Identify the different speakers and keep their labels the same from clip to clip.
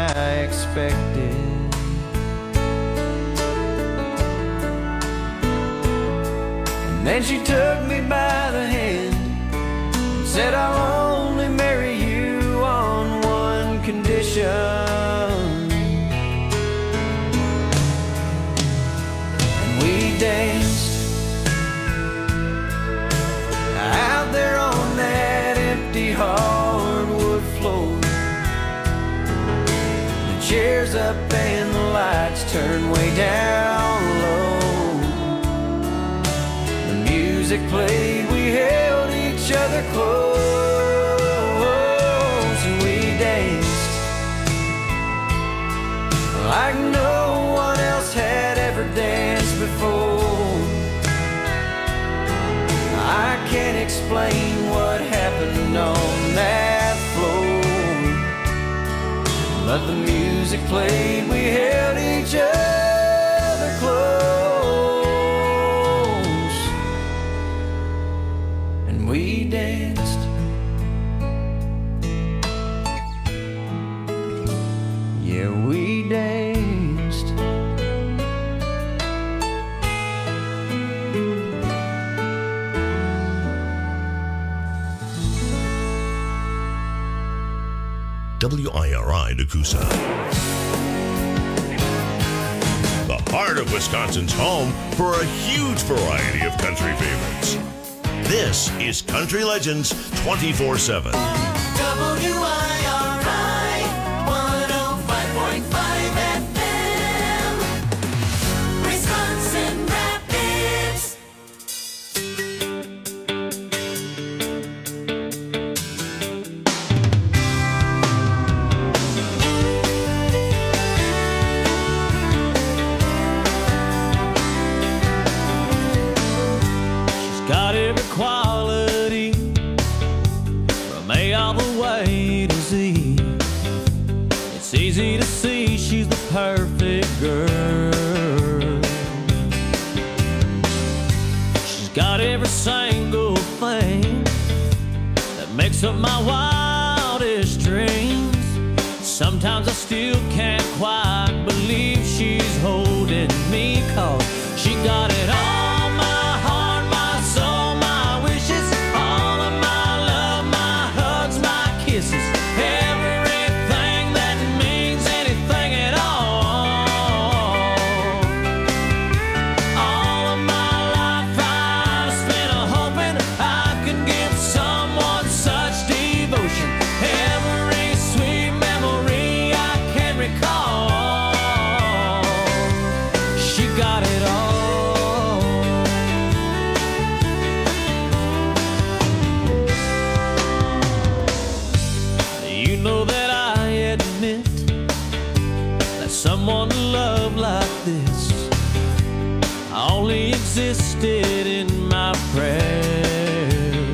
Speaker 1: I expected. And then she took me by the hand and said, I'll only marry you on one condition. And we danced out there on that empty hardwood floor. The chairs up and the lights turned way down low. The music played, we held each other close, and we danced like no one else had ever danced before. I can't explain what happened on that floor, but the music played, we held each other close, and we danced. Yeah, we danced.
Speaker 2: WIRI Nakusa. The heart of Wisconsin's home for a huge variety of country favorites. This is Country Legends 24/7.
Speaker 3: WIRI 105.5 FM, Wisconsin Rapids.
Speaker 1: Got every quality from A all the way to Z. It's easy to see she's the perfect girl. She's got every single thing that makes up my wildest dreams. Sometimes I still can't quite believe she's holding me, 'cause she got it all. Someone to love like this only existed in my prayers,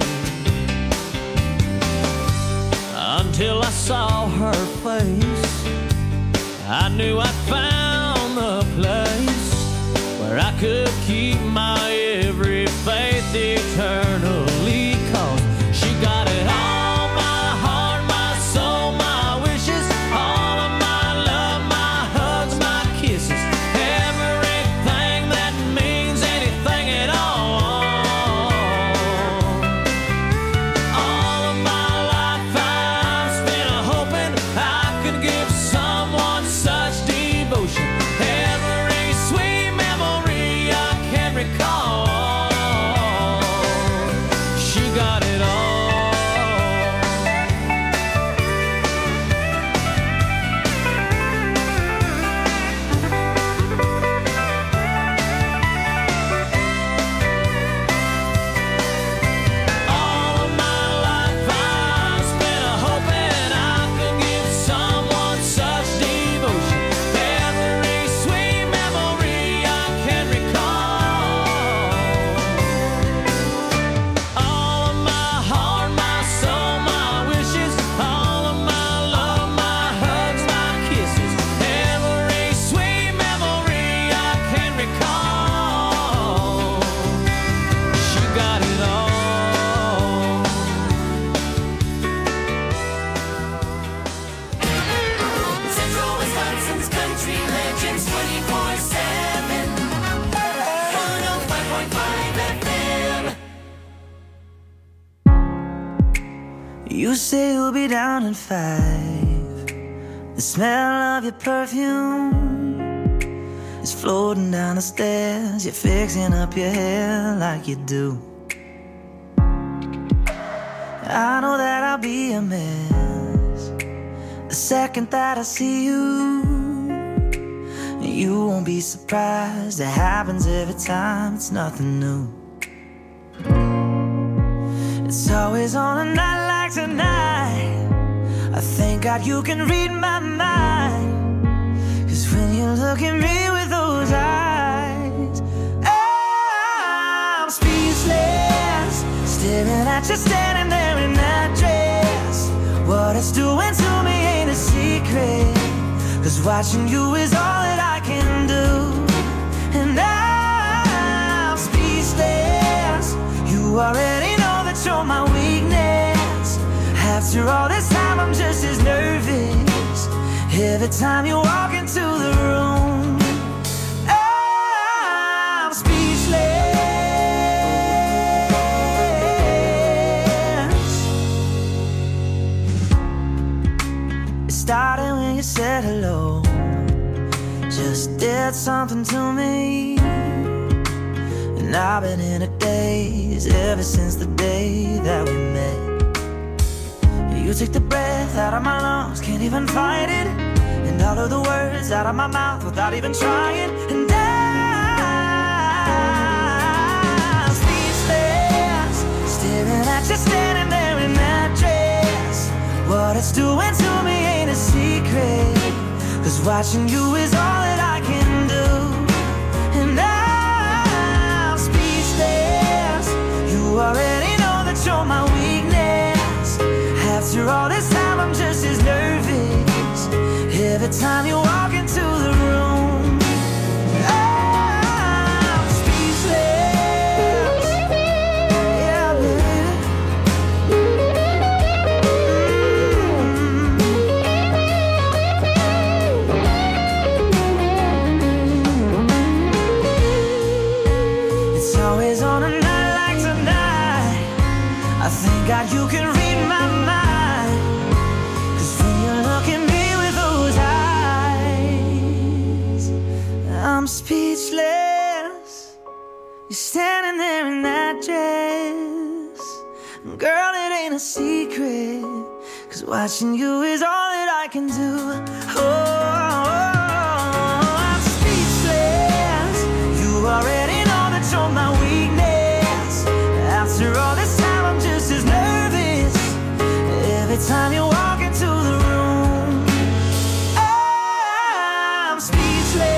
Speaker 1: until I saw her face. I knew I'd found the place where I could keep my every faith eternally, 'cause she got it all.
Speaker 4: You say you'll be down in 5. The smell of your perfume is floating down the stairs. You're fixing up your hair like you do. I know that I'll be a mess the second that I see you. You won't be surprised, it happens every time, it's nothing new. It's always on a night like tonight. I thank God you can read my mind. 'Cause when you look at me with those eyes, I'm speechless, staring at you standing there in that dress. What it's doing to me ain't a secret, 'cause watching you is all that I can do. And I'm speechless, you already know that you're my weakness. After all this time I'm just as nervous every time you walk into the room. I'm speechless. It started when you said hello, just did something to me. And I've been in a daze ever since the day that we met. You took the breath out of my lungs, can't even fight it. And all of the words out of my mouth without even trying. And I'm speechless, staring at you standing there in that dress. What it's doing to me ain't a secret, 'cause watching you is all that I can do. And I'm speechless, you already know that you're my weakness. After all this time I'm just as nervous every time you walk into the room. I'm speechless. Yeah, baby. It's always on a night like tonight. I thank God you can read my mind. I'm speechless, you're standing there in that dress. Girl, it ain't a secret, 'cause watching you is all that I can do. Oh, I'm speechless, you already know that you're my weakness. After all this time I'm just as nervous every time you walk into the room. I'm speechless.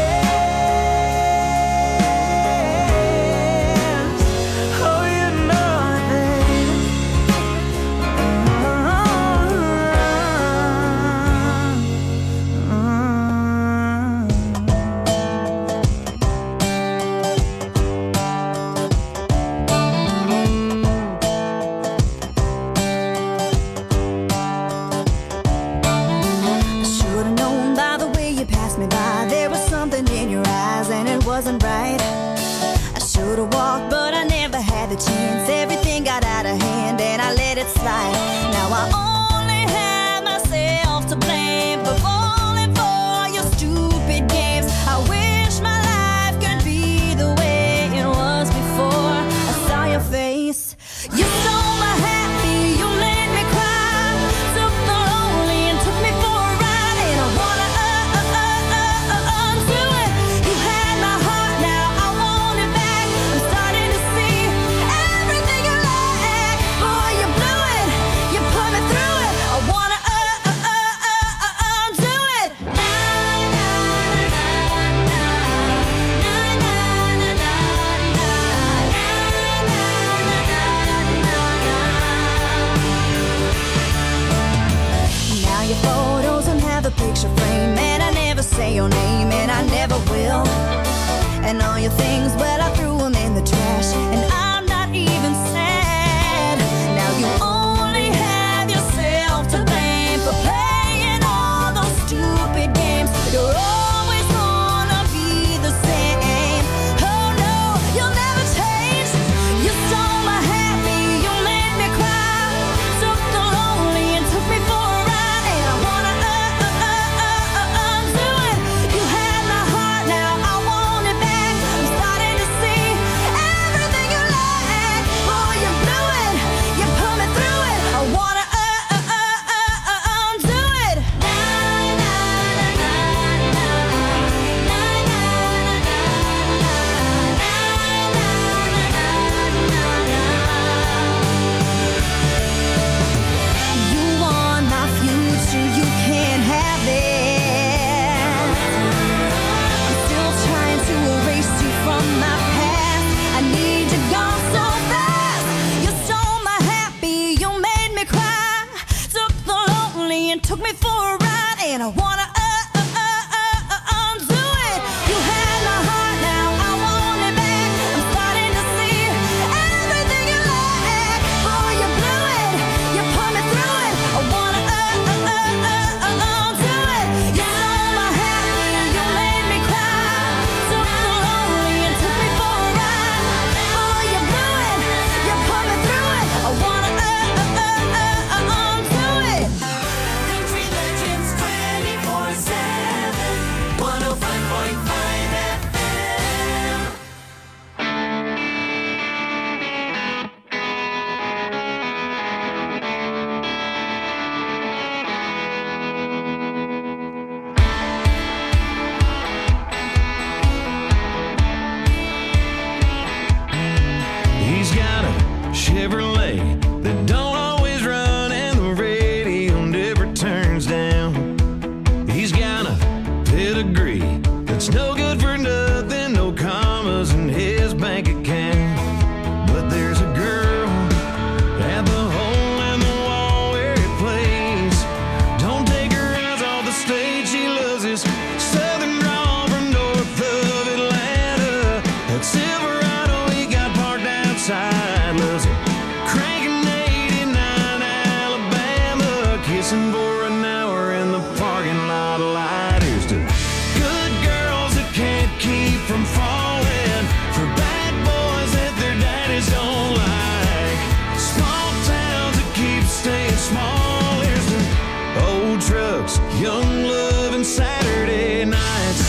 Speaker 4: Wasn't right. I should have walked, but I never had the chance. Everything got out of hand and I let it slide. Now I only have myself to blame for falling for your stupid games. I wish my life could be the way it was before I saw your face. You stole my happy, you made me cry, took the lonely and took me for a ride. And I wanna undo it. You had my heart, now I want it back. I'm starting to see everything you like. Boy, you blew it, you put me through it. I wanna undo it. Now your photos don't have a picture frame, and I never say your name, and I never will. And all your things, well, I threw them in the trash, and I'm not even sad. Now you only have yourself to blame for playing all those stupid games. You're always gonna be the same. Oh no, you'll never change. You stole my happy, you made me cry, took the lonely
Speaker 5: degree that's no good for nothing, no commas in his bank account. But there's a girl at the hole in the wall where he plays. Don't take her eyes off the stage, she loves his southern drawl from north of Atlanta. That Silverado he got parked outside, loves it. Cranking 89 Alabama, kissing for an hour in the parking lot light. Here's to good girls that can't keep from falling, for bad boys that their daddies don't like, small towns that keep staying small. Here's to old trucks, young love, and Saturday nights.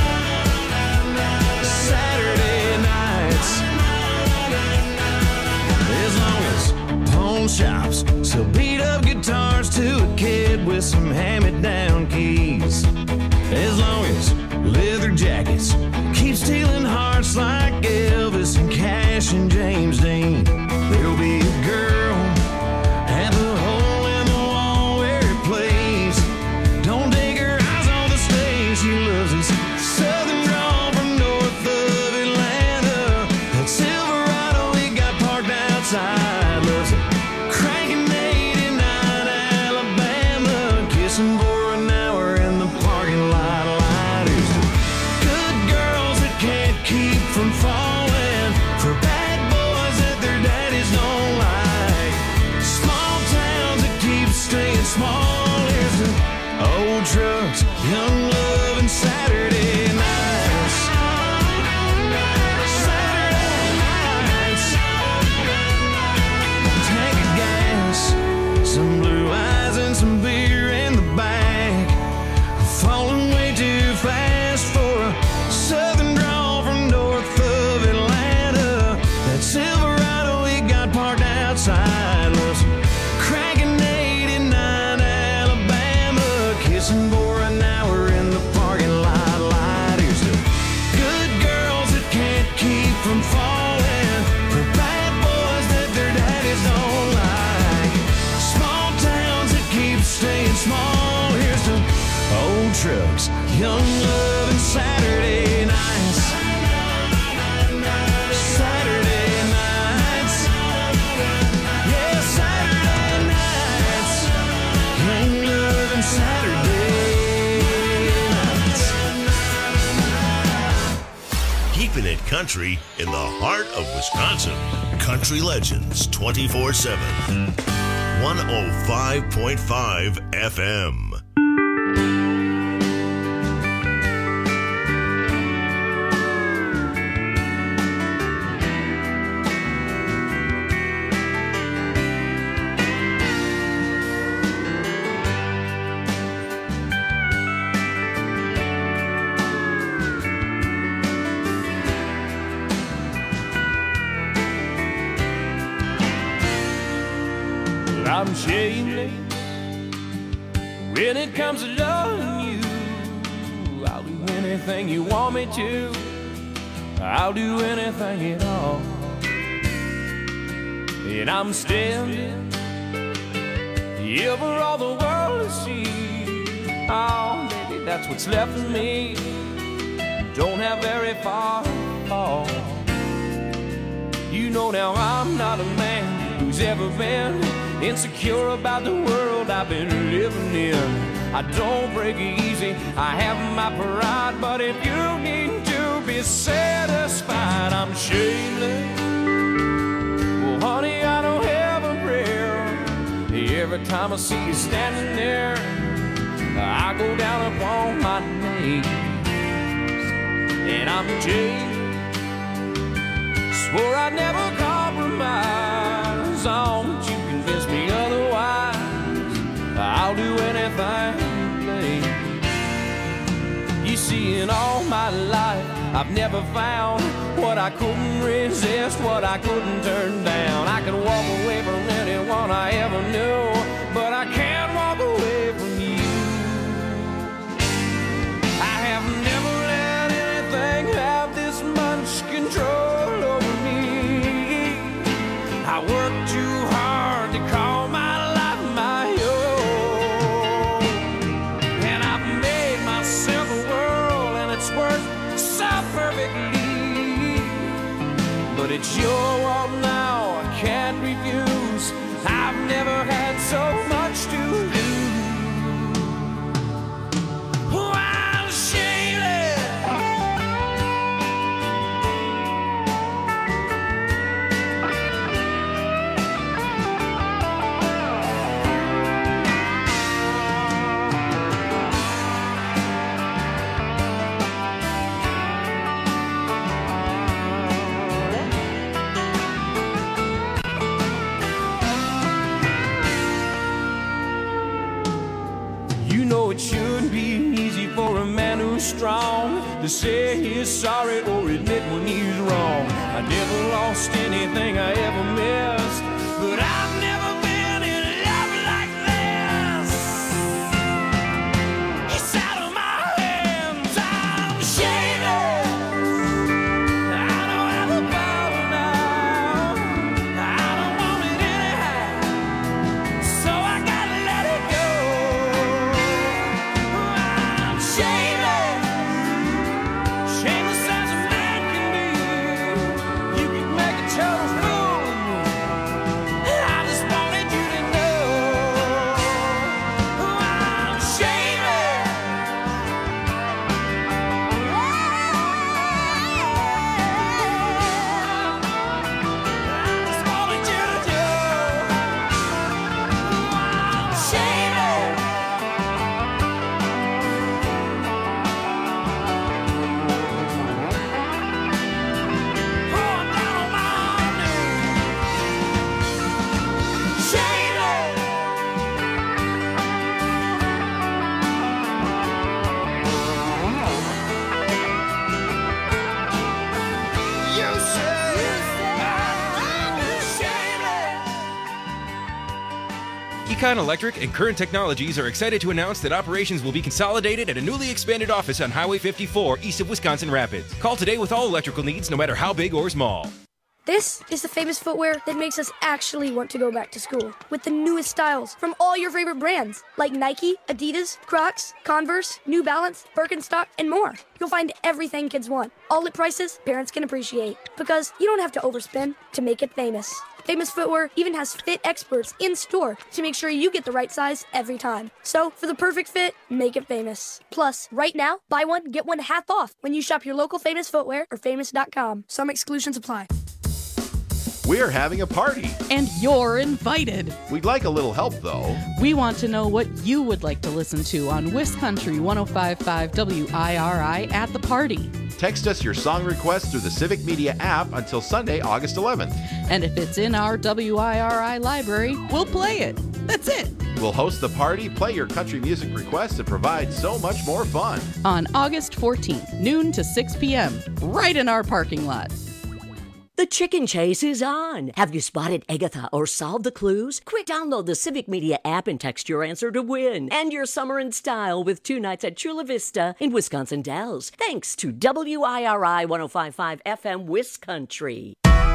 Speaker 5: Saturday nights. As long as pawn shops sell beat up guitars to a kid with some hand-me-down keys, as long as leather jackets keep stealing hearts like Elvis and Cash and James Dean, there'll be a girl at the hole in the wall where he plays. Don't take her eyes on the stage, she loves his southern drawl from north of Atlanta. That Silverado he got parked outside, loves it. Cranking 89 Alabama, kissing for an hour in the parking lot lighters. Good girls that can't keep from falling, for bad boys that their daddies don't like, small towns that keep staying small. Here's to old trucks, young love, and Saturday nights. Saturday nights. Tank of gas, some blue eyes, and some beer in the back. Falling way too fast for a southern drawl from north of Atlanta. That Silverado he got parked outside, loves cranking 89 Alabama, kissing for an hour in the parking lot light. Here's to good girls that can't keep from falling, for bad boys that their daddies don't like, small towns that keep staying small. Here's to old trucks, young love, and Saturday nights. Saturday nights. Yeah, Saturday nights. Young love and Saturday nights.
Speaker 2: Keeping it country in the heart of Wisconsin. Country Legends 24/7. 105.5 FM.
Speaker 1: I'm shameless when it comes to loving you. I'll do anything you want me to. I'll do anything at all. And I'm standing here for all the world to see. Oh, baby, that's what's left of me. Don't have very far to fall. You know now I'm not a man who's ever been insecure about the world I've been living in. I don't break easy, I have my pride, but if you need to be satisfied, I'm shameless. Well, honey, I don't have a prayer. Every time I see you standing there, I go down upon my knees. And I'm changed. Swore I'd never compromise on, but you convinced me otherwise. I'll do anything, babe. You see, in all my life, I've never found what I couldn't resist, what I couldn't turn down. I could walk away from anyone I ever knew, but I can't walk away from you. I have never let anything have this much control over me. I work too hard to call my life my own, and I've made myself a world it's your world now, I can't refuse. I've never had so much to lose. Oh, I'm shaded. You know it shouldn't be easy for a man who's strong to say he's sorry or admit when he's wrong. I never lost anything I ever missed, but I've never been in love like this. It's out of my hands, I'm shaded. I don't have the power now, I don't want it anyhow, so I gotta let it go. I'm shameless, shameless as a man can be. You can make a total fool of me. I just wanted you to know I'm shameless. I just wanted you to know I'm shameless. Oh, I'm down on my knees. Shameless. You say I'm shameless.
Speaker 6: Econ Electric and Current Technologies are excited to announce that operations will be consolidated at a newly expanded office on Highway 54 east of Wisconsin Rapids. Call today with all electrical needs, no matter how big or small.
Speaker 7: This is the famous footwear that makes us actually want to go back to school. With the newest styles from all your favorite brands, like Nike, Adidas, Crocs, Converse, New Balance, Birkenstock, and more. You'll find everything kids want, all at prices parents can appreciate. Because you don't have to overspend to make it famous. Famous Footwear even has fit experts in store to make sure you get the right size every time. So, for the perfect fit, make it famous. Plus, right now, buy one, get one half off when you shop your local Famous Footwear or famous.com. Some exclusions apply.
Speaker 8: We're having a party.
Speaker 9: And you're invited.
Speaker 8: We'd like a little help, though.
Speaker 9: We want to know what you would like to listen to on Wiscountry 105.5 WIRI at the party.
Speaker 8: Text us your song request through the Civic Media app until Sunday, August 11th.
Speaker 9: And if it's in our WIRI library, we'll play it. That's it.
Speaker 8: We'll host the party, play your country music requests, and provide so much more fun.
Speaker 9: On August 14th, noon to 6 p.m., right in our parking lot.
Speaker 10: The chicken chase is on. Have you spotted Agatha or solved the clues? Quick, download the Civic Media app and text your answer to win. And your summer in style with 2 nights at Chula Vista in Wisconsin Dells. Thanks to WIRI 105.5 FM Wiscountry.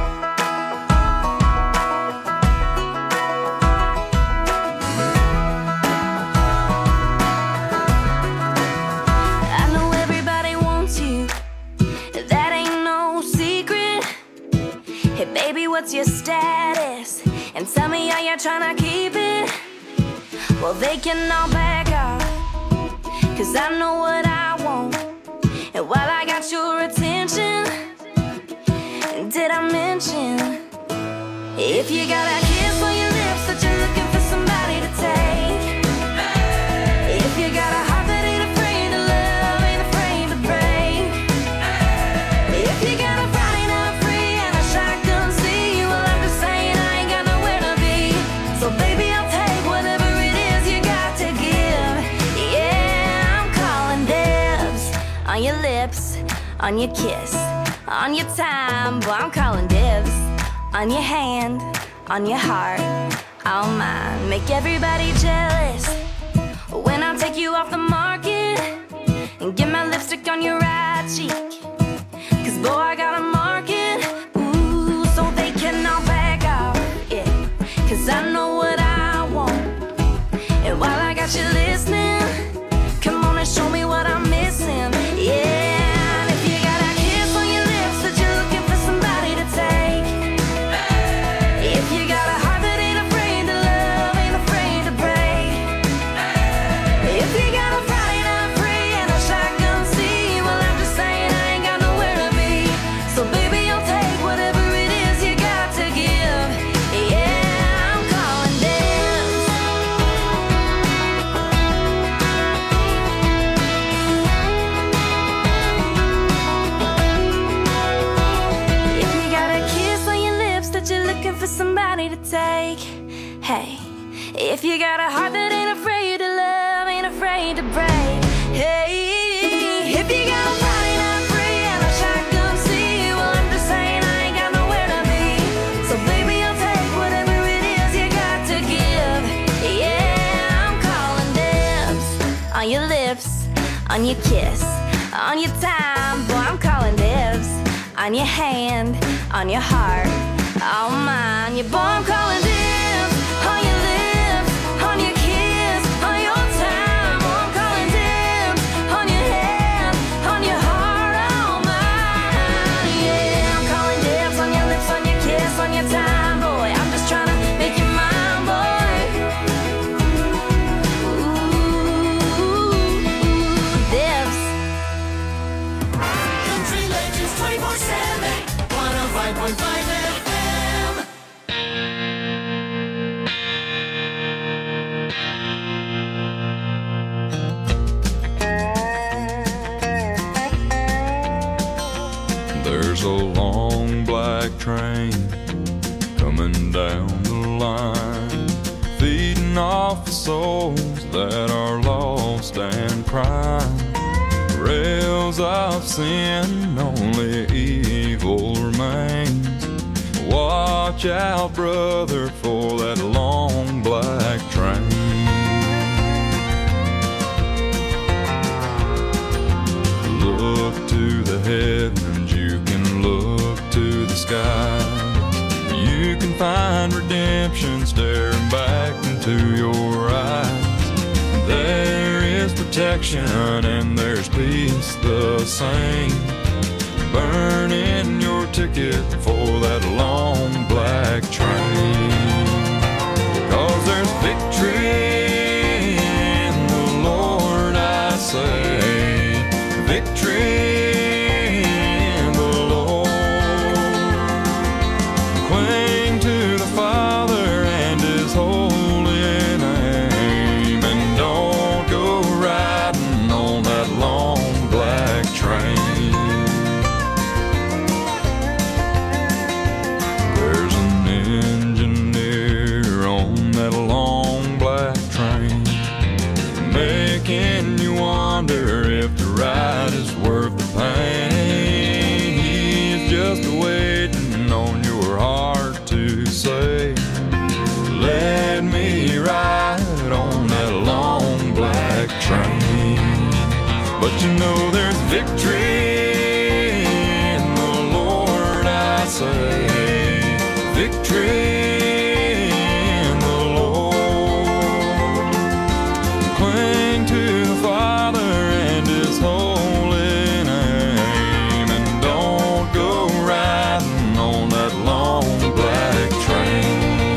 Speaker 4: I know everybody wants you. That ain't no secret. Hey baby, what's your status? And tell me how you're trying to keep it. Well, they can all back off, 'cause I know what I want. And while I got your attention, did I mention if you got a kiss on your lips that you're looking for somebody to take? If you got a heart that ain't afraid to love, ain't afraid to break. If you got a Friday night free and a shotgun seat, well, I'm just saying I ain't got nowhere to be. So baby, I'll take whatever it is you got to give. Yeah, I'm calling dibs on your lips, on your kiss, on your time. Boy, I'm calling dibs on your hand, on your heart, all mine. Make everybody jealous when I take you off the market and get my lipstick on your right cheek. 'Cause boy, I got a market, ooh, so they can all back off, yeah. 'Cause I know what I want. And while I got you listening, come on and show me what I'm missing, yeah. And if you got a kiss on your lips that you're looking for somebody to take,
Speaker 3: Hey, if you got a heart that ain't afraid to love, ain't afraid to break. Hey, if you got a body not free and a shotgun see, well, I'm just saying I ain't got nowhere to be. So baby, I'll take whatever it is you got to give. Yeah, I'm calling dibs on your lips, on your kiss, on your time. Boy, I'm calling dibs on your hand, on your heart, on mine. Yeah, boy, I'm calling dibs on your lips, on your kiss, on your time. Boy, I'm calling dibs on your hand, on your heart, on mine. Yeah, I'm calling dibs on your lips, on your kiss, on your time. Boy, I'm just trying to make you mine, boy. Ooh, dibs.
Speaker 11: Country Legends 24/7, 105.5 FM.
Speaker 12: There's a long black train coming down the line, feeding off the souls that are lost and crying. Rails of sin, only evil remains. Watch out, brother, for that long black train. Look to the heavens, you can look to the sky. You can find redemption staring back into your eyes. There is protection and there's peace the same. Burn in your ticket for that long black train. 'Cause there's victory in the Lord, I say. Victory in the Lord. Cling to the Father and His holy name, and don't go riding on that long black train. There's an engineer on that long black train, making you wonder if the ride is worth the pain. He's just waiting on your heart to say, let me ride on that long black train. But you know there's victory in the Lord, I say. Victory in the Lord. Cling to the Father and His holy name, and don't go riding on that long black train.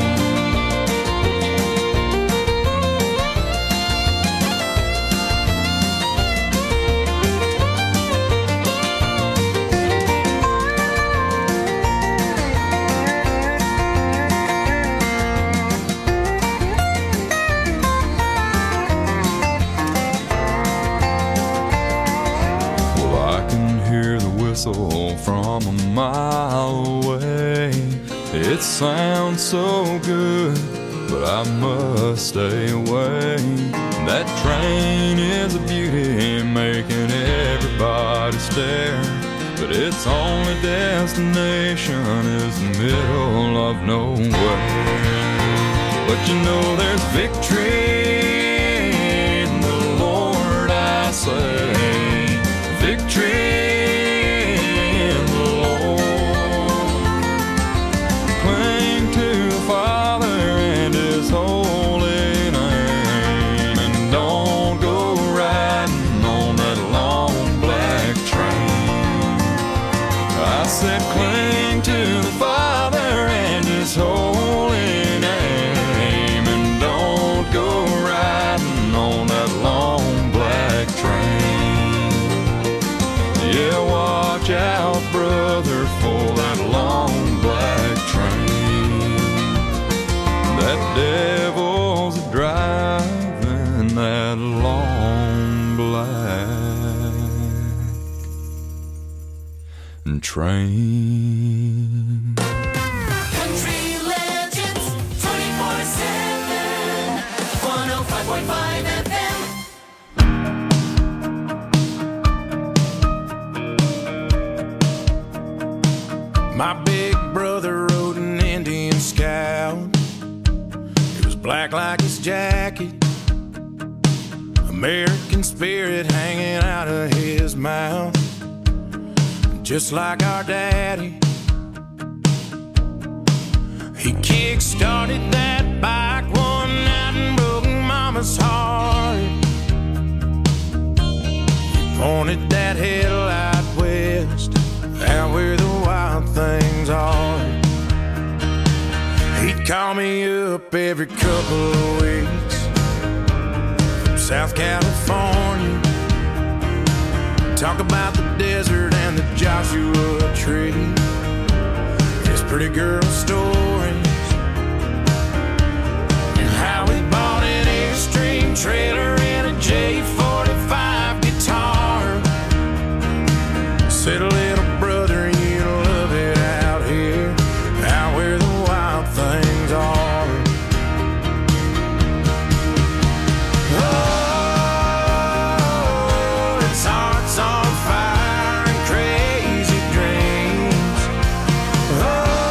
Speaker 12: From a mile away, it sounds so good, but I must stay away. That train is a beauty, making everybody stare, but its only destination is the middle of nowhere. But you know there's victory in the Lord, I say. Victory. Cling to the Father and His holy name, and don't go riding on that long black train. Yeah, watch out, brother, for that long black train. That devil's driving that long black train.
Speaker 11: Country Legends 24/7.
Speaker 5: American spirit hanging out of his mouth, just like our daddy. He kick-started that bike one night and broke Mama's heart. He pointed that headlight west, out where the wild things are. He'd call me up every couple of weeks from South California, talk about the desert and the Joshua Tree, his pretty girl stories, and how he bought an Airstream trailer and a J45 guitar. Said, little brother, you'll love it out here, out where the wild things are. Oh, his heart's on fire and crazy dreams. Oh,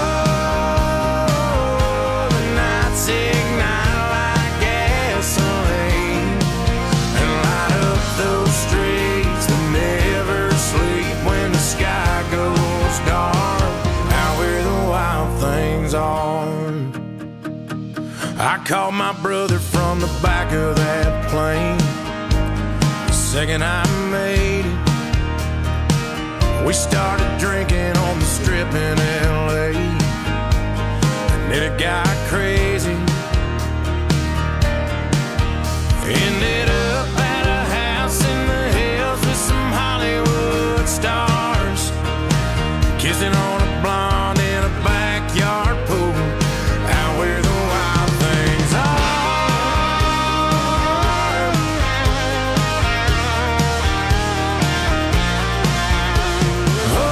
Speaker 5: the nights ignite like gasoline and light up those streets that never sleep when the sky goes dark, out where the wild things are. I called my brother from the back of that plane the second I made it. We started drinking on the strip in LA, and then it got crazy. Ended up at a house in the hills with some Hollywood stars, kissing on a blonde in a backyard pool, out where the wild things are. Oh,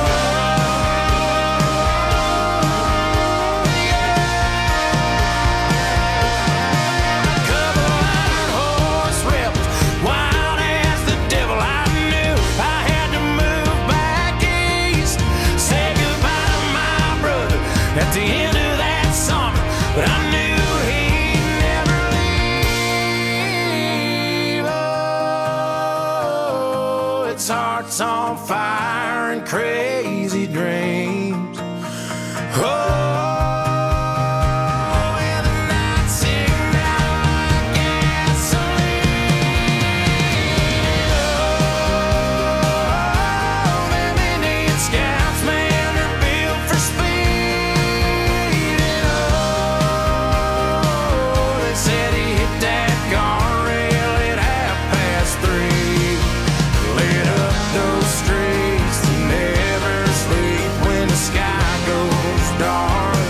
Speaker 5: yeah. Couple iron horse rebels, wild as the devil. I knew I had to move back east, say goodbye to my brother at the end of that summer, but I knew he'd never leave. Oh, its heart's on fire and crazy dreams. Oh, and the nights ignite like gasoline. Oh, them Indian scouts, man, they're built for speed. And oh, they said he hit that guardrail at 3:30. Lit up those streets that never sleep when the sky goes dark.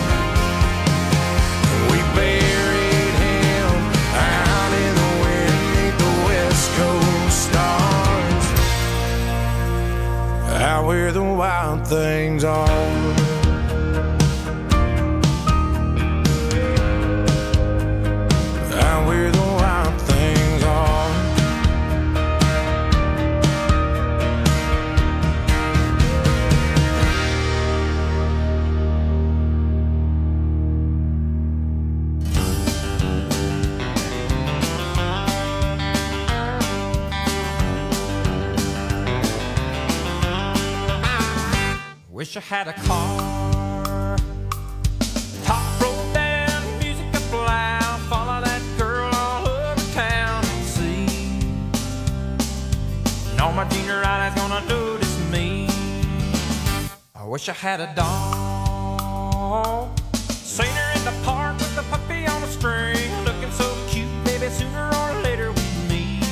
Speaker 5: We buried him out in the wind 'neath the West Coast stars, out where the wild things are. Out where the wild things are.
Speaker 1: Wish I had a car, top rolled down, music up loud, follow that girl all over town and see. No, my junior eyes gonna notice me. I wish I had a dog, seen her in the park with the puppy on a string, looking so cute, baby, sooner or later we meet.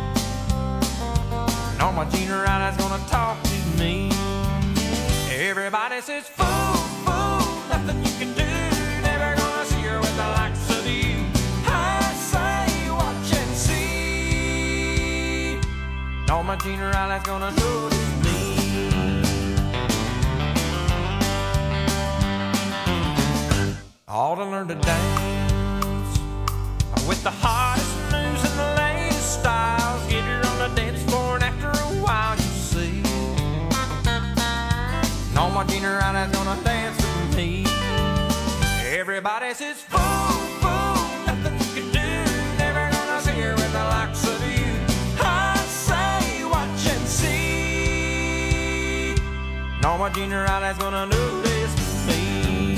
Speaker 1: No, my junior eyes gonna talk to me. Everybody says, fool, fool, nothing you can do. Never gonna see her with the likes of you. I say, watch and see. No, my junior eye's gonna notice me. Ought to learn to dance with the hottest moves and the latest styles. Get her on the dance floor, and after a while you see. No, my junior eye's gonna dance with me. Everybody says, fool, fool, nothing you can do. Never gonna see her with the likes of you.
Speaker 5: No, my junior highlight's gonna do this to me.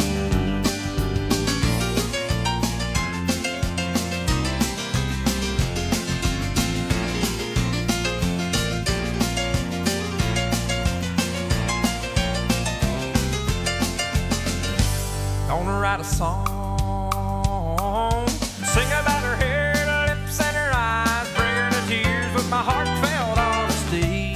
Speaker 5: Gonna write a song, sing about her hair, her lips, and her eyes, bring her to tears with my heartfelt honesty.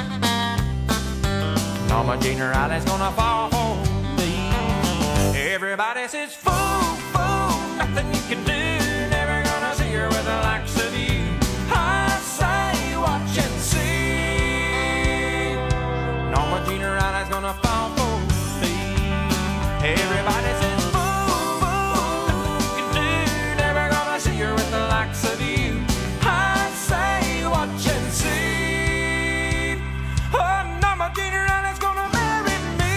Speaker 5: All my junior highlight's gonna fall for me. Everybody says, fool, fool, nothing you can do, never gonna see her with the likes of you. I say, watch and see. All my junior highlight's gonna fall for me. Everybody says, of you, I say, watch and see. Oh, no, my junior highlight's gonna marry me.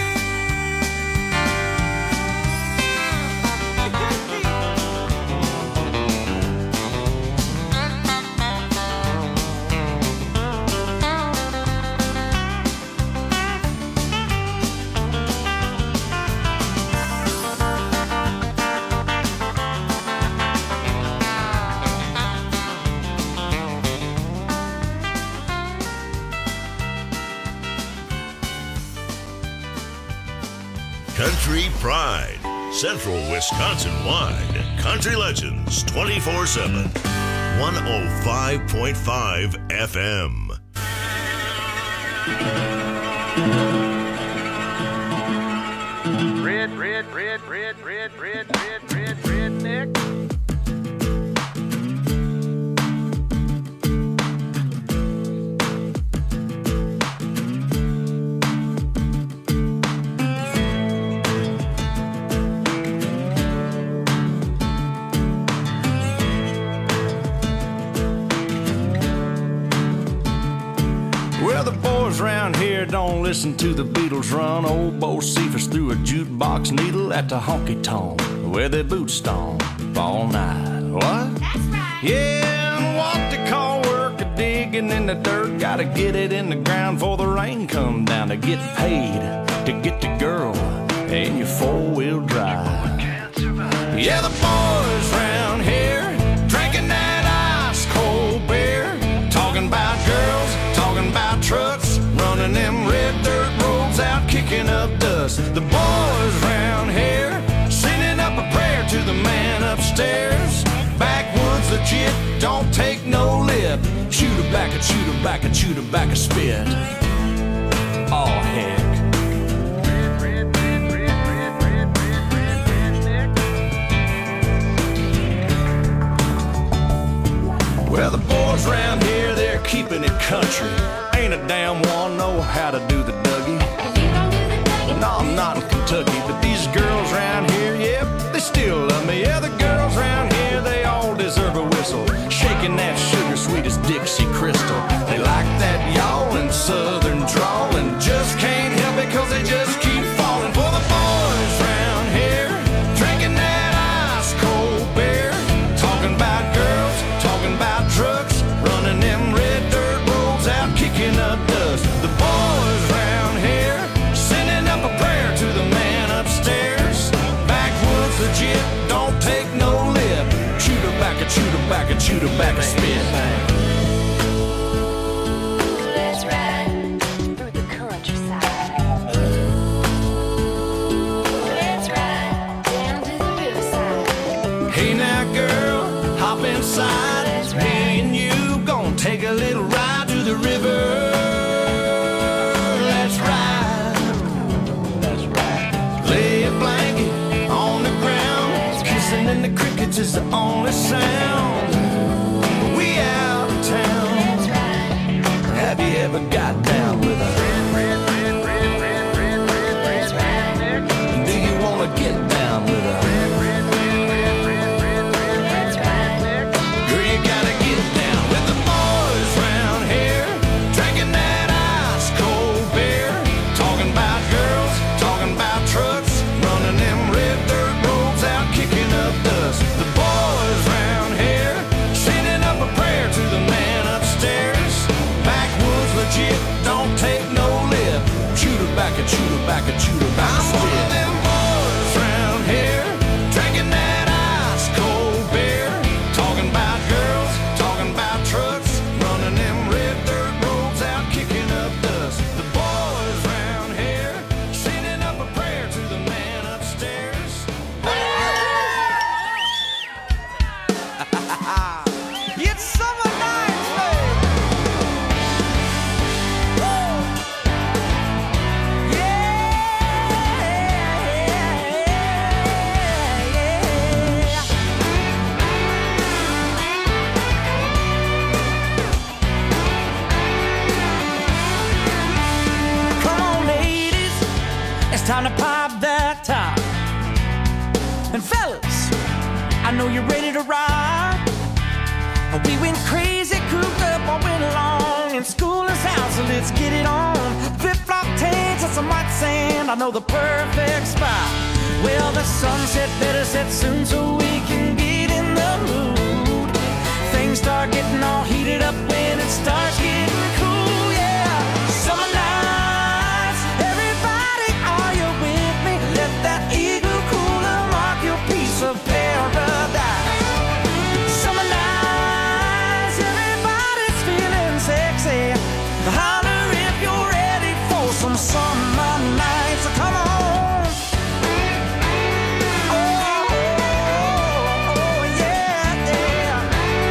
Speaker 2: Country Pride, Central Wisconsin-wide. Country Legends 24/7. 105.5 FM.
Speaker 5: Redneck. Well, the boys round here don't listen to the Beatles run. Old Bo Cephas threw a jukebox needle at the honky-tonk where they boot stomp all night. What? That's right. Yeah, and what they call work a digging in the dirt. Gotta get it in the ground before the rain come down to get paid to get the girl in your four-wheel drive. Yeah, the boys round here drinking that ice-cold beer, talking about girls, talking about trucks, running them red dirt roads out, kicking up dust. The boys round here sending up a prayer to the man upstairs. Backwoods legit, don't take no lip. Shoot her back and shoot her back and shoot her back a spit. Oh heck. Well, the boys round here, they're keeping it country. Ain't a damn one know how to do the Dougie. No, I'm not in Kentucky, but these girls round here, yep, they still love me. Yeah, the girls round here, they all deserve a whistle. Shaking that sugar sweet as Dixie Crystal. They like that yawling southern drawl and just can't help it cause they just keep falling for the boys round here. Drinking that ice cold beer, talking about girls, talking about trucks, running them red dirt roads out, kicking up dust. The boys round here sending up a prayer to the man upstairs. Backwoods legit, don't take no lip. Shoot her back and shoot her back and shoot her back and spit.
Speaker 3: Let's ride through the countryside. Let's ride down to the riverside.
Speaker 5: Hey now girl, hop inside. Me and you gonna take a little ride to the river. Let's ride. That's right. Lay a blanket on the ground. Kissing in the crickets is the only sound. We out of town. Have you ever got down with a do you wanna get down with a girl, you gotta get down with the boys round here, drinking that ice cold beer, talking about girls, talking about trucks, running them red dirt roads out, kicking up dust. The boys round here sending up a prayer to the man upstairs. Backwoods legit, don't take no lip. Shoot her back a chew tobacco spit. I'm one of them boys round here, drinking that ice cold beer, talking about girls, talking about trucks, running them red dirt roads out, kicking up dust. The boys round here, sending up a prayer to the man upstairs. It's summer night, babe. Come on, ladies, it's time to pop that top. And fellas, I know you're ready to ride. We went crazy, cooped up all winter long, and school is out, so let's get it on. Flip-flop tanks and some white sand, I know the perfect spot. Well, the sunset better set soon so we can get in the mood. Things start getting all heated up when it starts getting cool, yeah. Summer nights, everybody, are you with me? Let that eagle cooler mark your piece of paradise. Summer nights, everybody's feeling sexy. Holler if you're ready for some summer nights. So come on. Oh, yeah, yeah.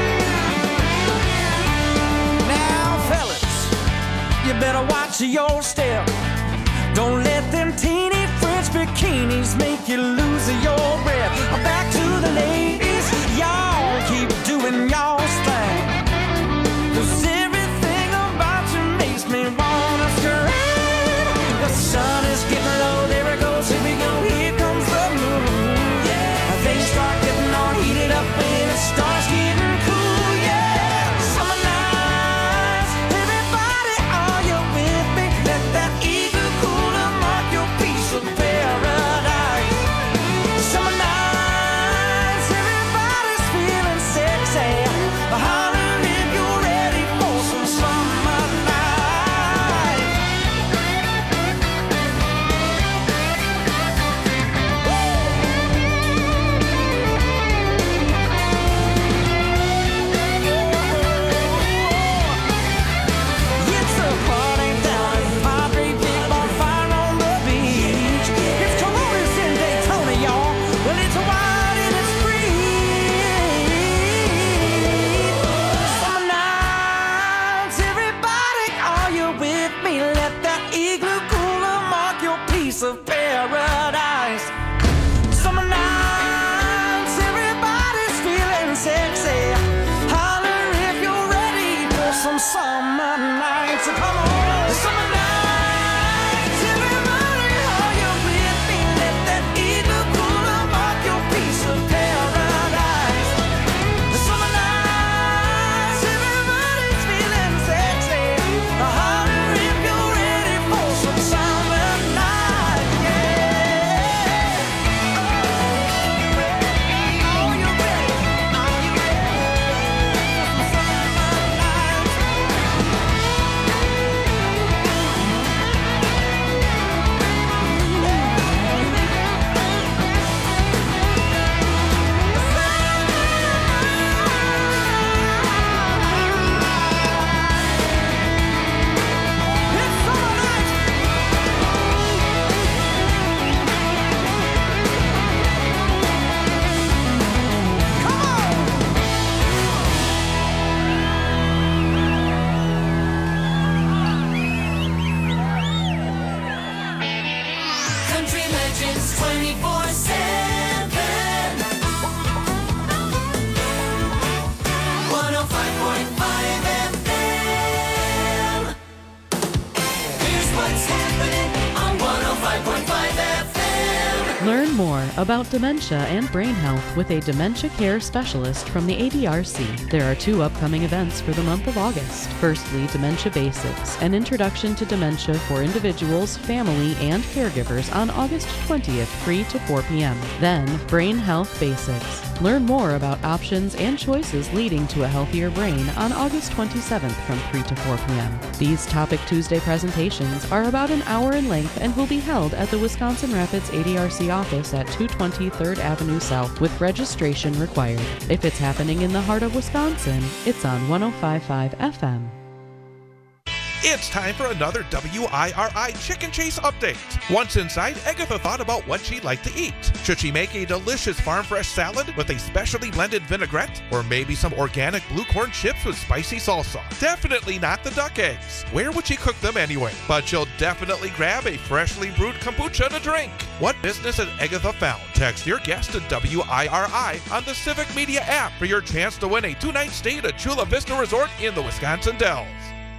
Speaker 5: Now, fellas, you better watch your step. Don't let them teeny French bikinis make you lose your breath. Back to the ladies, y'all keep doing y'all's thing. 'Cause everything about you makes me wanna scream. The sun is getting low, there it goes, here we go, here comes the moon. Yeah, things start getting all heated up when it starts getting cool. Yeah, summer nights, everybody, are you with me? Let that eagle cooler mark your piece of paradise. Summer nights, everybody's feeling sexy. Holler if you're ready for some summer night. It's a party down at Padre, big bonfire on the beach. It's Columbus in Daytona, y'all. Well, it's wild and it's free. Summer nights, everybody, are you with me? Let that igloo cooler mark your piece of paradise. Summer nights, everybody's feeling sexy. Holler if you're ready for some summer nights. So come on. Summer nights, everybody, are you with me? Let that igloo cooler mark your piece of paradise. Summer nights, everybody's feeling sexy. Holler if you're ready for some summer nights. Yeah. Are you ready? Are you ready for some summer nights?
Speaker 11: Country Legends 24/7. 105.5 FM. Here's what's happening on 105.5 FM.
Speaker 9: Learn more about dementia and brain health with a dementia care specialist from the ADRC. There are 2 upcoming events for the month of August. Firstly, Dementia Basics, an introduction to dementia for individuals, family, and caregivers on August 20th, 3 to 4 p.m. Then, Brain Health Basics. Learn more about options and choices leading to a healthier brain on August 27th from 3 to 4 p.m. These Topic Tuesday presentations are about an hour in length and will be held at the Wisconsin Rapids ADRC office at 220 3rd Avenue South with registration required. If it's happening in the heart of Wisconsin, it's on 105.5 FM.
Speaker 13: It's time for another WIRI Chicken Chase update. Once inside, Agatha thought about what she'd like to eat. Should she make a delicious farm fresh salad with a specially blended vinaigrette? Or maybe some organic blue corn chips with spicy salsa? Definitely not the duck eggs. Where would she cook them anyway? But she'll definitely grab a freshly brewed kombucha to drink. What business has Agatha found? Text your guess to WIRI on the Civic Media app for your chance to win a 2-night stay at Chula Vista Resort in the Wisconsin Dells.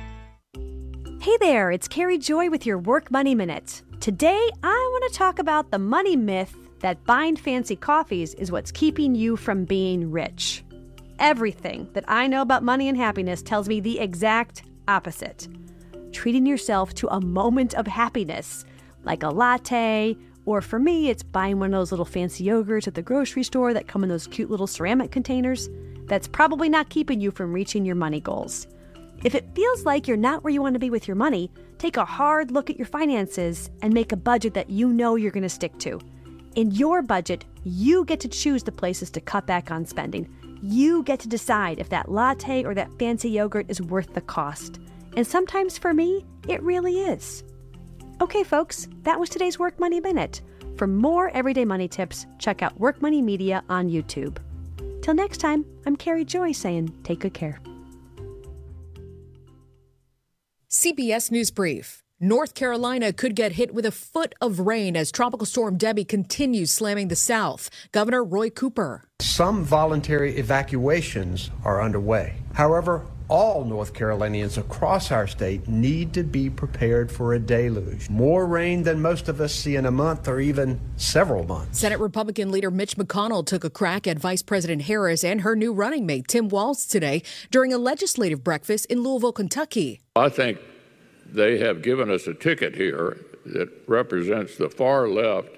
Speaker 14: Hey there, it's Carrie Joy with your Work Money Minute. Today, I want to talk about the money myth that buying fancy coffees is what's keeping you from being rich. Everything that I know about money and happiness tells me the exact opposite. Treating yourself to a moment of happiness, like a latte, or for me, it's buying one of those little fancy yogurts at the grocery store that come in those cute little ceramic containers, that's probably not keeping you from reaching your money goals. If it feels like you're not where you want to be with your money, take a hard look at your finances and make a budget that you know you're going to stick to. In your budget, you get to choose the places to cut back on spending. You get to decide if that latte or that fancy yogurt is worth the cost. And sometimes for me, it really is. Okay, folks, that was today's Work Money Minute. For more everyday money tips, check out Work Money Media on YouTube. Till next time, I'm Carrie Joy saying take good care.
Speaker 15: CBS News Brief. North Carolina could get hit with a foot of rain as Tropical Storm Debbie continues slamming the South. Governor Roy Cooper.
Speaker 16: Some voluntary evacuations are underway. However, all North Carolinians across our state need to be prepared for a deluge. More rain than most of us see in a month or even several months.
Speaker 15: Senate Republican leader Mitch McConnell took a crack at Vice President Harris and her new running mate, Tim Walz, today during a legislative breakfast in Louisville, Kentucky.
Speaker 17: I think they have given us a ticket here that represents the far left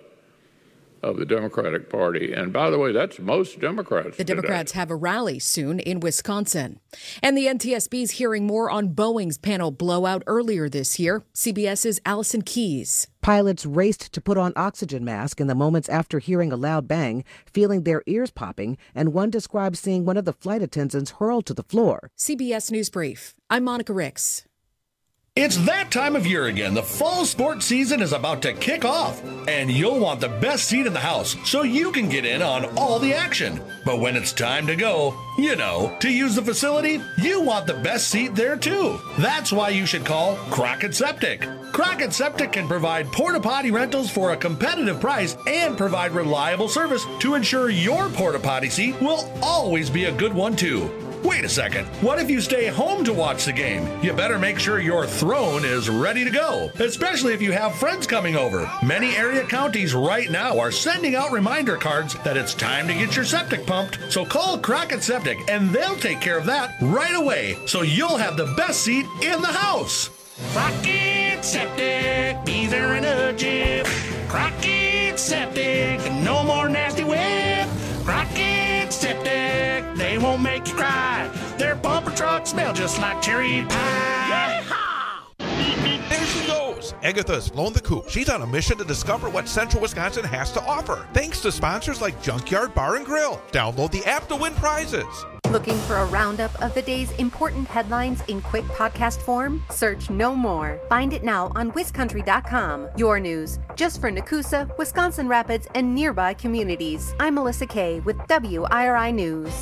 Speaker 17: of the Democratic Party. And by the way, that's most Democrats.
Speaker 15: The Democrats have a rally soon in Wisconsin. And the NTSB's hearing more on Boeing's panel blowout earlier this year. CBS's Allison Keyes.
Speaker 18: Pilots raced to put on oxygen masks in the moments after hearing a loud bang, feeling their ears popping, and one described seeing one of the flight attendants hurled to the floor.
Speaker 15: CBS News Brief. I'm Monica Ricks.
Speaker 19: It's that time of year again. The fall sports season is about to kick off, and you'll want the best seat in the house so you can get in on all the action. But when it's time to go, to use the facility, you want the best seat there too. That's why you should call Crockett Septic. Crockett Septic can provide porta-potty rentals for a competitive price and provide reliable service to ensure your porta-potty seat will always be a good one too. Wait a second. What if you stay home to watch the game? You better make sure your throne is ready to go, especially if you have friends coming over. Many area counties right now are sending out reminder cards that it's time to get your septic pumped. So call Crockett Septic and they'll take care of that right away so you'll have the best seat in the house.
Speaker 11: Crockett Septic, be there in a jiff. Crockett Septic, no more nasty whip. Crockett Septic, they won't make you cry. Their bumper trucks smell just like cherry pie.
Speaker 13: There she goes. Agatha's blown the coop. She's on a mission to discover what Central Wisconsin has to offer. Thanks to sponsors like Junkyard Bar and Grill. Download the app to win prizes.
Speaker 20: Looking for a roundup of the day's important headlines in quick podcast form? Search No More. Find it now on WisCountry.com. Your news, just for Nakusa, Wisconsin Rapids, and nearby communities. I'm Melissa Kay with WIRI News.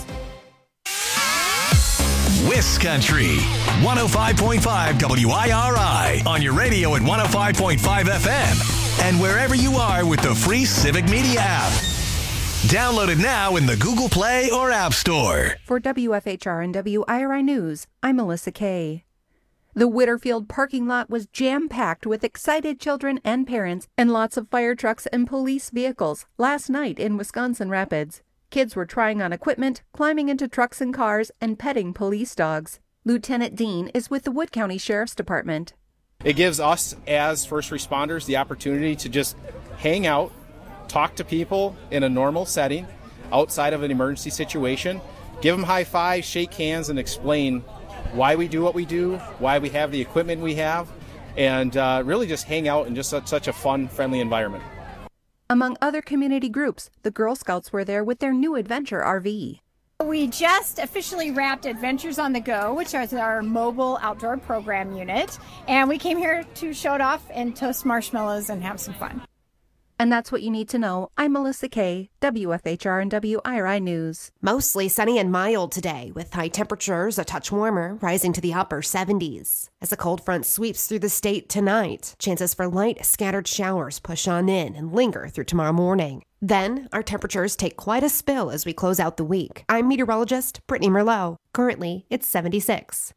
Speaker 21: WisCountry 105.5 WIRI on your radio at 105.5 FM and wherever you are with the free Civic Media app. Download it now in the Google Play or App Store.
Speaker 20: For WFHR and WIRI News, I'm Melissa Kay. The Whitterfield parking lot was jam-packed with excited children and parents and lots of fire trucks and police vehicles last night in Wisconsin Rapids. Kids were trying on equipment, climbing into trucks and cars, and petting police dogs. Lieutenant Dean is with the Wood County Sheriff's Department.
Speaker 6: It gives us as first responders the opportunity to just hang out, talk to people in a normal setting outside of an emergency situation, give them high fives, shake hands, and explain why we do what we do, why we have the equipment we have, and really just hang out in just such a fun, friendly environment.
Speaker 20: Among other community groups, the Girl Scouts were there with their new Adventure RV.
Speaker 22: We just officially wrapped Adventures on the Go, which is our mobile outdoor program unit, and we came here to show it off and toast marshmallows and have some fun.
Speaker 20: And that's what you need to know. I'm Melissa Kay, WFHR and WIRI News.
Speaker 23: Mostly sunny and mild today, with high temperatures a touch warmer, rising to the upper 70s. As a cold front sweeps through the state tonight, chances for light scattered showers push on in and linger through tomorrow morning. Then, our temperatures take quite a spill as we close out the week. I'm meteorologist Brittany Merlot. Currently, it's 76.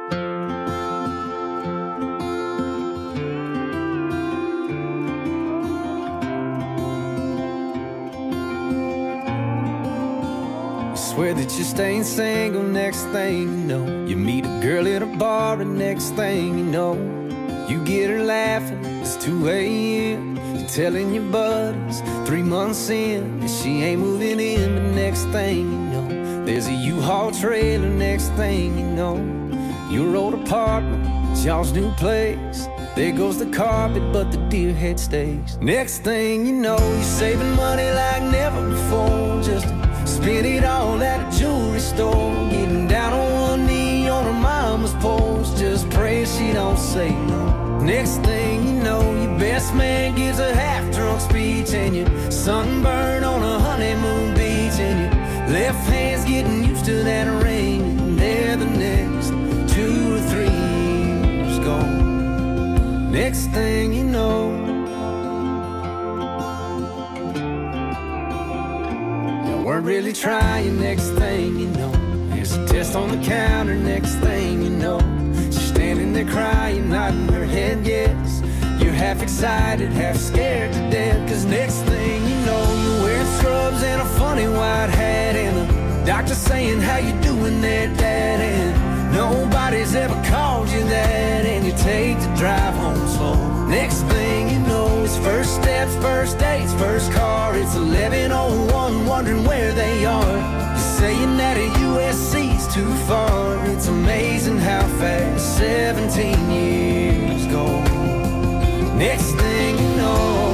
Speaker 5: Swear that you're staying single, next thing you know, you meet a girl at a bar, and next thing you know, you get her laughing, it's 2 a.m. You're telling your buddies 3 months in that she ain't moving in, but next thing you know, there's a U-Haul trailer, next thing you know, your old apartment, it's y'all's new place. There goes the carpet, but the deer head stays. Next thing you know, you're saving money like never before, just spend it all at a jewelry store, getting down on one knee on her mama's porch, just pray she don't say no. Next thing you know, your best man gives a half-drunk speech, and you're sunburned on a honeymoon beach, and your left hand's getting used to that ring, and there the next 2 or 3 years gone. Next thing you know, weren't really trying, next thing you know, there's a test on the counter, next thing you know, she's standing there crying, nodding her head yes. You're half excited, half scared to death, cause next thing you know, you're wearing scrubs and a funny white hat, and the doctor saying, how you doing there, Dad? And nobody's ever called you that, and you take the drive home slow. Next thing you know, it's first steps, first dates, first car. It's 11:01, wondering where they are. You're saying that a USC's too far. It's amazing how fast 17 years go. Next thing you know,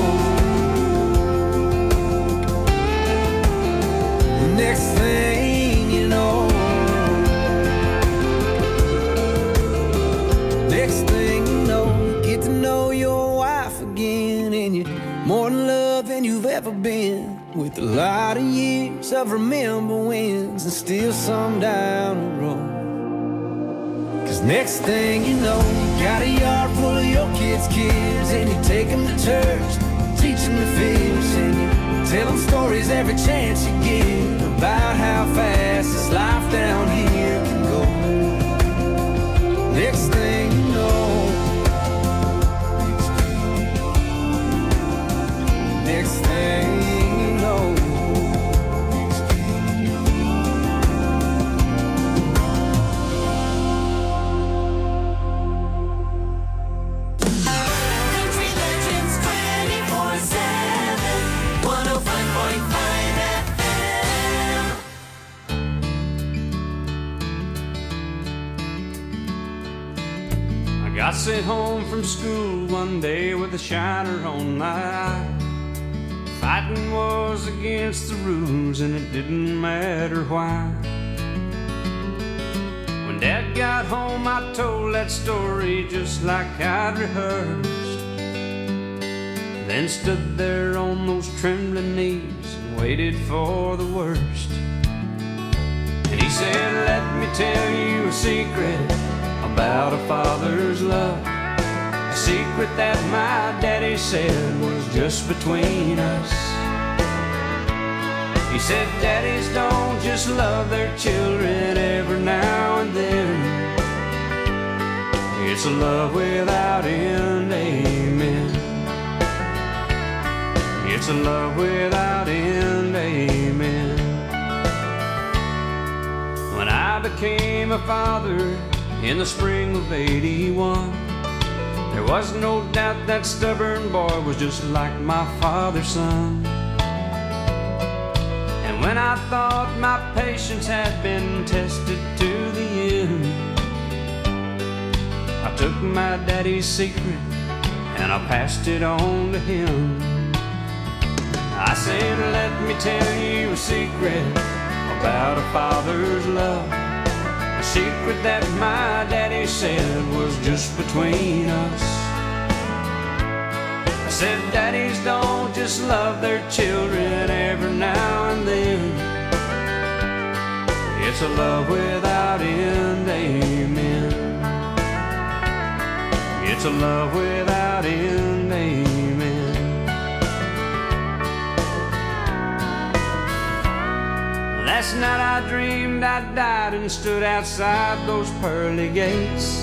Speaker 5: next thing you know, next thing you know, you get to know your wife again, and you're more in love than you've ever been, with a lot of years of remember wins and still some down the road. Cause next thing you know, you got a yard full of your kids' kids, and you take them to church, teach them to fish, and you tell them stories every chance you get about how fast this life down here can go. Next thing you know, next thing you know,
Speaker 3: Country Legends 24/7, 105.5 FM.
Speaker 24: I got sent home from school one day with a shiner on my eye. Fighting was against the rules and it didn't matter why. When Dad got home I told that story just like I'd rehearsed, then stood there on those trembling knees and waited for the worst. And he said, let me tell you a secret about a father's love, a secret that my daddy said was just between us. He said daddies don't just love their children every now and then. It's a love without end, amen. It's a love without end, amen. When I became a father in the spring of '81, there was no doubt that stubborn boy was just like my father's son. And when I thought my patience had been tested to the end, I took my daddy's secret and I passed it on to him. I said, let me tell you a secret about a father's love, a secret that my daddy said was just between us. I said, daddies don't just love their children every now and then. It's a love without end, amen. It's a love without end, amen. Last night I dreamed I died and stood outside those pearly gates,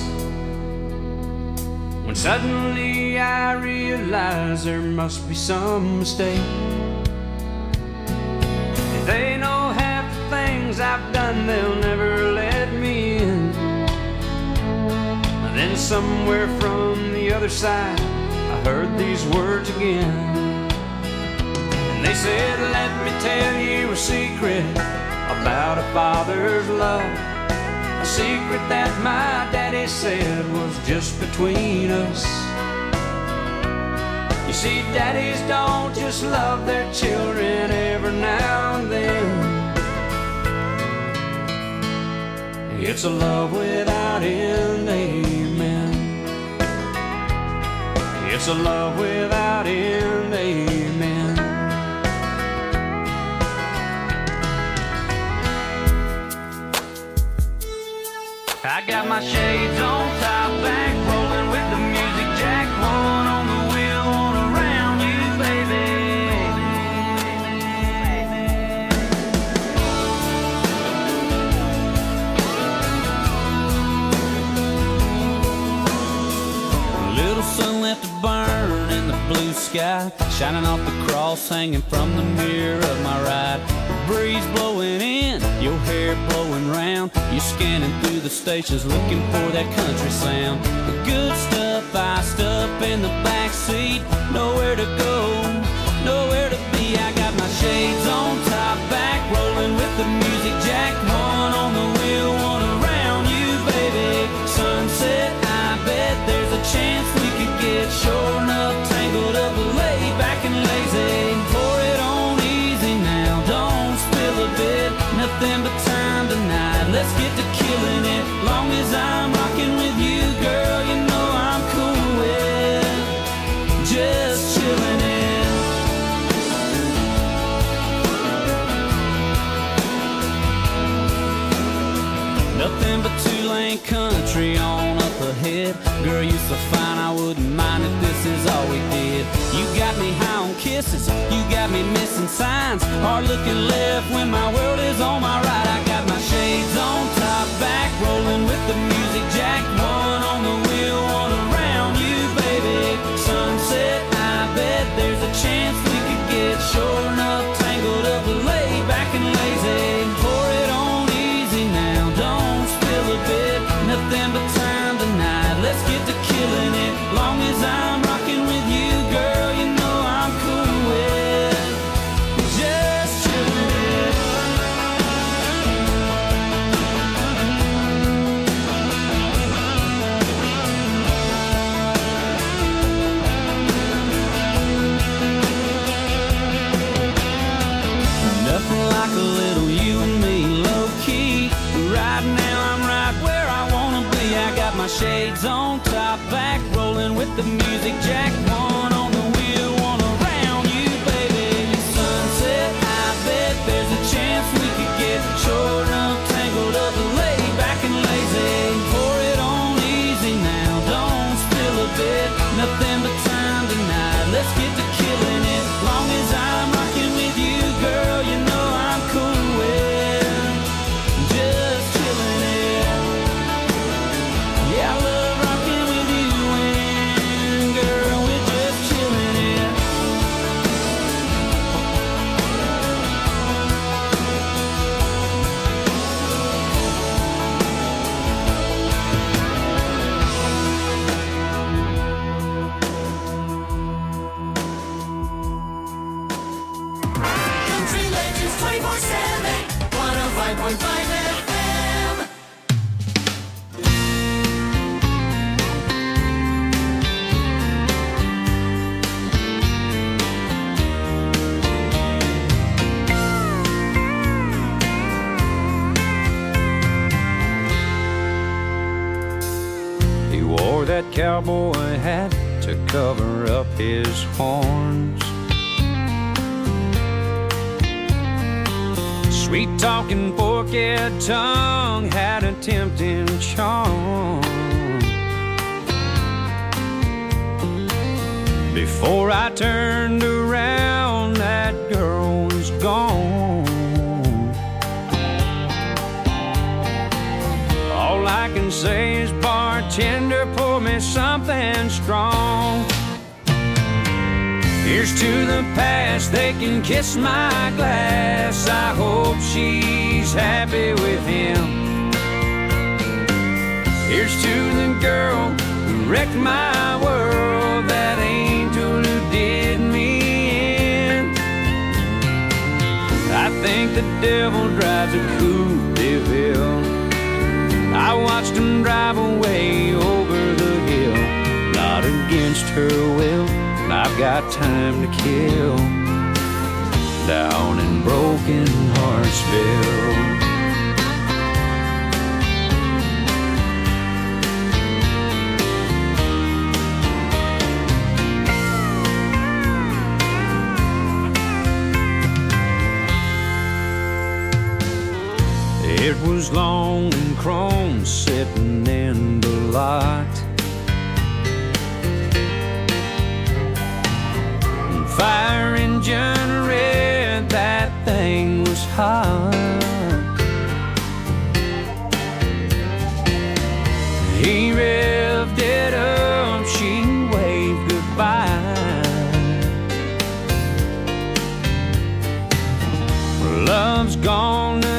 Speaker 24: when suddenly I realized there must be some mistake. If they know half the things I've done, they'll never let me in. Then somewhere from the other side, I heard these words again. And they said, let me tell you a secret about a father's love, a secret that my daddy said was just between us. You see, daddies don't just love their children every now and then. It's a love without end, amen. It's a love without end, amen. I got my shades on, top back, rolling with the music jack, one on the wheel, one around you, baby. A little sun left to burn in the blue sky, shining off the cross hanging from the mirror of my ride. The breeze blowing in, your hair blowing round. You're scanning through the stations looking for that country sound. The good stuff iced up in the back seat. Nowhere to go, nowhere to be. I got my shades on, top back, rolling with the music jack. One on the wheel, one around you, baby. Sunset, I bet there's a chance we could get sure enough tangled up, laid back and lazy. Pour it on easy now, don't spill a bit. Nothing but time tonight, let's get to killing it. Long as I'm rocking with you, girl, you know I'm cool with just chilling it. Nothing but two-lane country on up ahead. Girl, you so fine, I wouldn't mind if this is all we did. You got me high on kisses, you got me missing signs. Hard looking left when my world is on my right. I got my shades on, top back, rolling with the music jack. One on the wheel, one around you, baby. Sunset, I bet there's a chance we could get sure enough tangled up, laid back and lazy. Pour it on easy now, don't spill a bit. Nothing but time tonight, let's get to killing it. Long as I'm rocking with you, girl, you know I'm cool with just chilling it. Nothing like a little you and me, low key. Right now I'm right where I wanna be. I got my shades on, top back, rolling with the music jack. One on the wheel, one around you, baby. Sunset, I bet there's a chance we could get sure enough tangled up, laid back and lazy. Pour it on easy now, don't spill a bit. Nothing but time tonight, let's get to killing it. Long as I'm rocking with you, girl, you know I'm cool with just chilling it. Yeah, I love rocking
Speaker 1: FM.
Speaker 24: He wore that cowboy hat to cover up his horns. Sweet talking, forked tongue had a tempting charm. Before I turned around, that girl was gone. All I can say is, bartender, pour me something strong. Here's to the past, they can kiss my glass. I hope she's happy with him. Here's to the girl who wrecked my world, that angel who did me in. I think the devil drives a Coupe de Ville. I watched him drive away over the hill, not against her will. I've got time to kill down in Broken Heartsville. It was long and chrome sitting in the lot. Fire engine red, that thing was hot. He revved it up, she waved goodbye. Love's gone